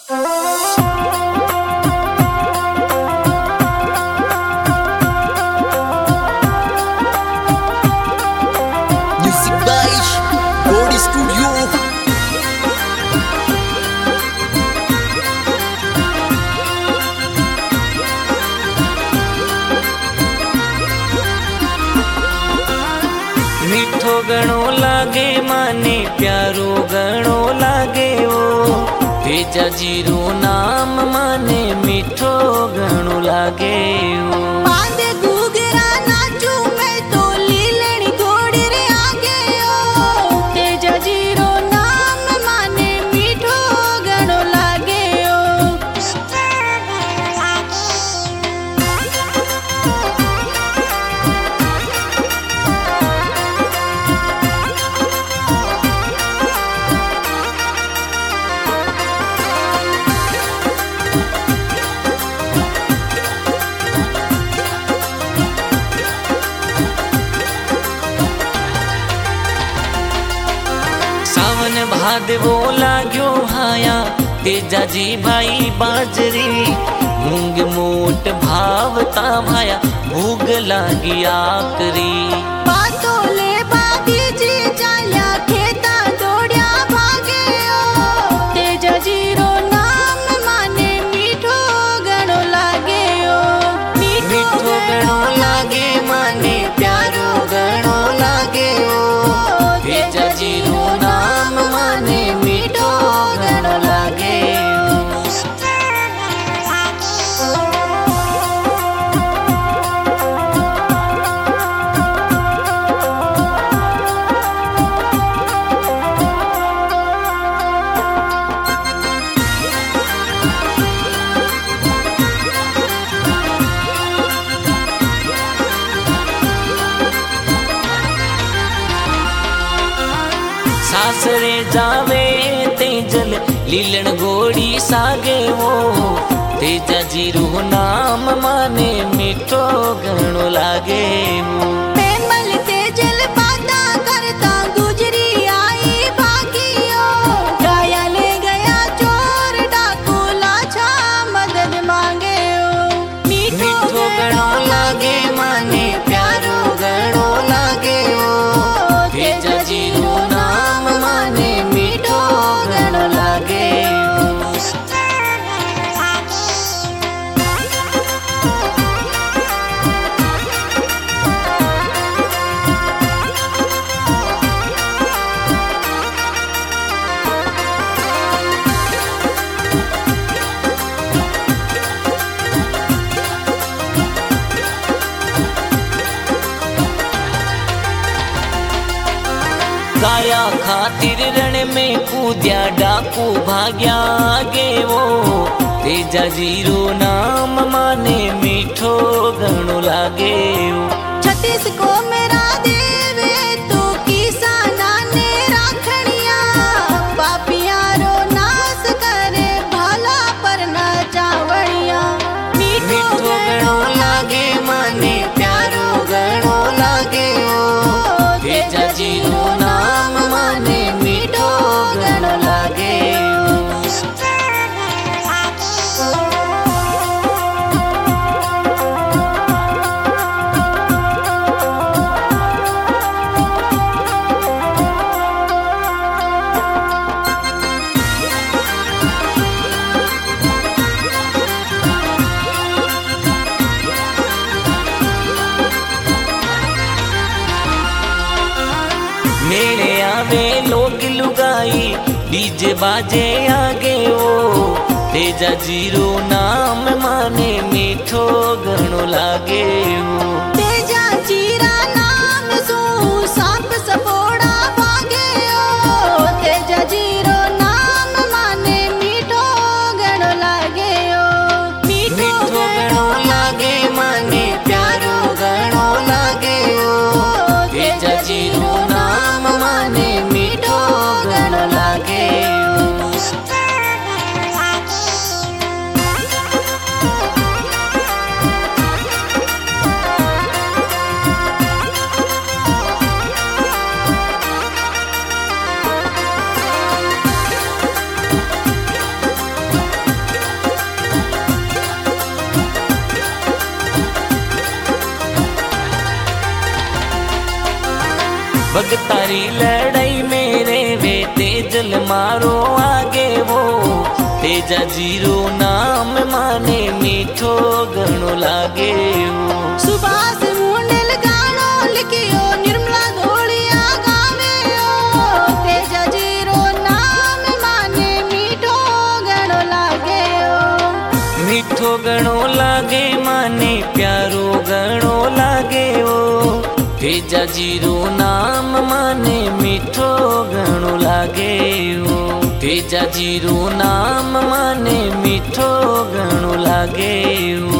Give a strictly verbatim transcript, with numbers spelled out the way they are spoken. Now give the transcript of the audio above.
मीठो गणो लागे माने प्यारो गणो लागे ओ तेजा जीरो नाम माने मीठो गणो लागे ओ बांधे घूघरा नाचू मैं तो लीलनी घोड़ी रे आगे ओ तेजा जीरो नाम माने मीठो गणो लागे ओ सावन भादवो लाग्यो हाया तेजा जी भाई बाजरी मूंग मोट भावता भाया भूग लागी आकरी बातों ले बागी जी चाल्या खेता दौड़िया भागे ओ तेजा जीरो नाम माने मीठो गणो लागे ओ मीठो गणो लागे माने प्यारो गणो लागे ओ तेजा जीरो नाम माने मीठो गणो लागे ओ सासरे जावे तेजल लीलन घोड़ी सागे वो तेजा जीरो नाम माने मीठो गणो लागे वो पेमल तेजल बाता करता गुजरी आई भागियो गाया ले गया चोर डाकू लाछा मदद मांगे ओ मीठो गणो लागे माने प्यारो गणो लागे ओ तेजा जीरो नाम माने मीठो गणो लागे ओ गाया खातिर रण में कूद्या डाकू भाग्या आगे वो तेजा जीरो नाम माने मीठो गणो लागे वो छत्तीस को मेरा देवे तू किसाना ने राखड़िया पापिया रो नाश करे भला पर ना चावड़िया मीठो गणो लागे माने प्यारो गणो लागे ओ तेजा जीरो नाम माने मीठो गणो लागे ओ मेले आवे लोग लुगाई डीजे बाजे आगे ओ तेजा जीरो नाम माने मीठो गणो लागे ओ तेजा जीरा नाम सू सांप सपोड़ा भागे ओ तेजा जीरो नाम माने मीठो गणो लागे ओ मीठो गणो लागे माने प्यारो गणो लागे ओ तेजा जीरो नाम माने मीठो गणो लागे ओ सारी लड़ाई मेरे वे तेजल मारो आगे वो तेजा जीरो नाम माने मीठो घणो लागे वो। सुभाष मुंडल गानो लिखियो निर्मला धोलिया गावे ओ तेजा जीरो नाम माने मीठो घणो लागे ओ। मीठो घणो लागे माने प्यारो घणो लागे ओ तेजा जीरो नाम माने मीठो घणो लागे ओ तेजा जीरो नाम माने मीठो घणो लागे ओ।